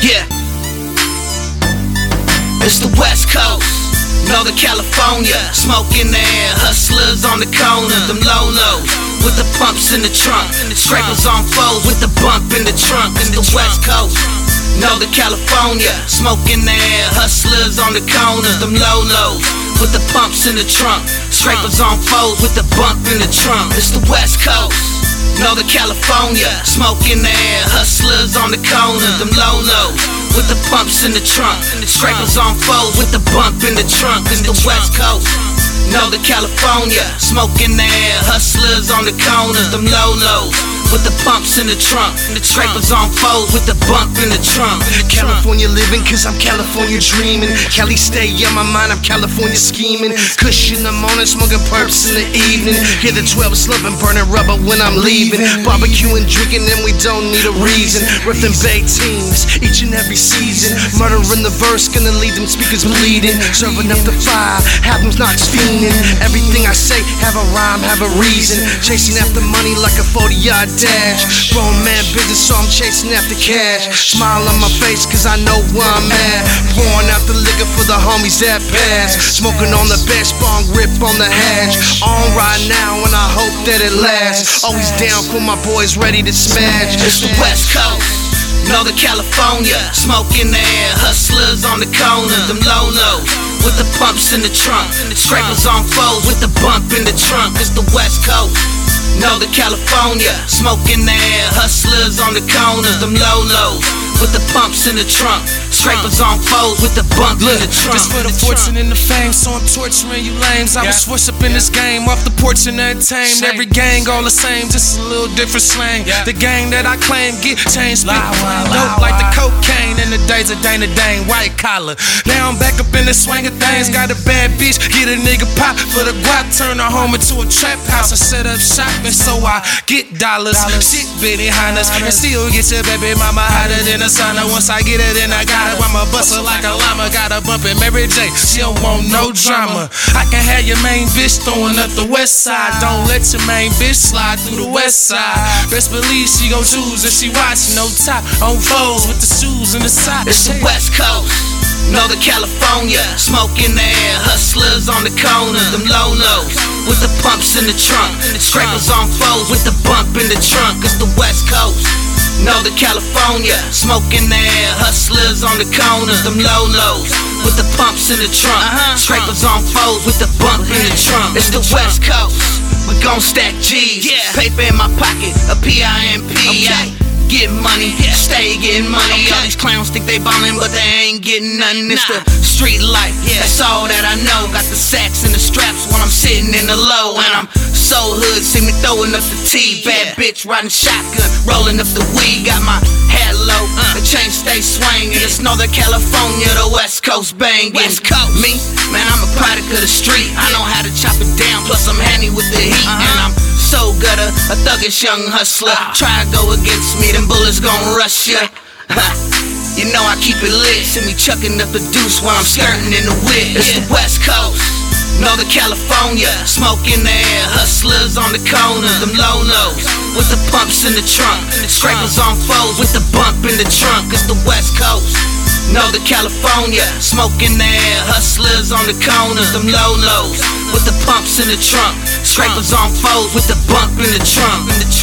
Yeah, it's the West Coast, Northern California. Smoke in the air, hustlers on the corner. Them low-lows with the pumps in the trunk, scrapers on foes with the bump in the trunk. It's the West Coast, Northern California. Smoke in the air, hustlers on the corners. Them low-lows with the pumps in the trunk, scrapers on foes with the bump in the trunk. It's the West Coast, Northern California. Smoke in the air, hustlers on the corners. Them low-lows with the pumps in the trunk, scrapers on foes with the bump in the trunk. It's the West Coast, Northern California. Smoke in the air, hustlers on the corners. Them low-lows with the pumps in the trunk, scrapers on foes with the bump in the trunk. California living, cause I'm California dreaming. Cali stay on my mind, I'm California scheming. Kush in the morning, smoking perps in the evening. Hear the 12 slipping, burning rubber when I'm leaving. Barbecuing, drinking, and we don't need a reason. Ripping Bay teams each and every season. Murder in the verse, gonna leave them speakers bleeding. Serving up the fire, have them knocks fiending. Everything I say, have a rhyme, have a reason. Chasing after money like a 40-yard dash. Grown man business, so I'm chasing after cash. Smile on my face, cause I know where I'm at. Pouring out the liquor for the homies that pass. Smoking on the best bong, rip on the hash. On right now, and I hope that it lasts. Always down for my boys, ready to smash. It's the West Coast, Northern California. Smoke in the air, hustlers on the corners. Them low-lows with the pumps in the trunk, scrapers on foes with the bump in the trunk. It's the West Coast, Northern California. Smoke in the air, hustlers on the corners. Them low-lows with the pumps in the trunk, scrapers on foes with the bump in the trunk. Just for the fortune and the fame, so I'm torturing you lames. I was forced up in this game, off the porch and untamed. Every gang all the same, just a little different slang. The gang that I claim get changed, spit dope like the cocaine in the days of Dana Dane, white collar. Now I'm back up in the swing of things. Got a bad bitch, get a nigga pop for the guap, turn her home into a trap house. I set up shop and so I get dollars. Shit Benny Hannas, and still get your baby mama hotter than a sauna. Once I get it, then I got it. I'ma bust her like a llama. Got her bumping Mary J. She don't want no drama. I can have your main bitch throwing up the west side. Don't let your main bitch slide through the west side. Best believe she gon' choose if she watching. No top on foes with the shoes and the socks. It's the West Coast, Northern California. Smoke in the air, hustlers on the corners. Them low-lows with the pumps in the trunk, scrapers on foes with the bump in the trunk. It's the West Coast, Northern California. Smoke in the air, hustlers on the corners. Them low-lows with the pumps in the trunk, scrapers on foes with the bump in the trunk. It's the West Coast, we gon' stack G's. Paper in my pocket, a PIMP. Get money, stay getting money. All these clowns think they ballin', but they ain't getting nothing. It's the street life, that's all that I know. Got the sacks and the straps when I'm sitting in the low. And I'm so hood, see me throwing up the T. Bad bitch riding shotgun, rolling up the weed. Got my hair low, the chain stay swinging. It's Northern California, the West Coast banging. West Coast, me, man, I'm a product of the street. I know how to chop it down, plus I'm handy with the heat. And I'm so gutter, a thuggish young hustler. Try to go against me, them bullets gon' rush ya. You know I keep it lit. See me chucking up the deuce while I'm skirting in the whip. It's the West Coast, Northern California. Smoke in the air, hustlers on the corners. Them low-lows with the pumps in the trunk, scrapers on foes with the bump in the trunk. It's the West Coast, Northern California. Smoke in the air, hustlers on the corners. Them low-lows with the pumps in the trunk, scrapers on foes with the bump in the trunk.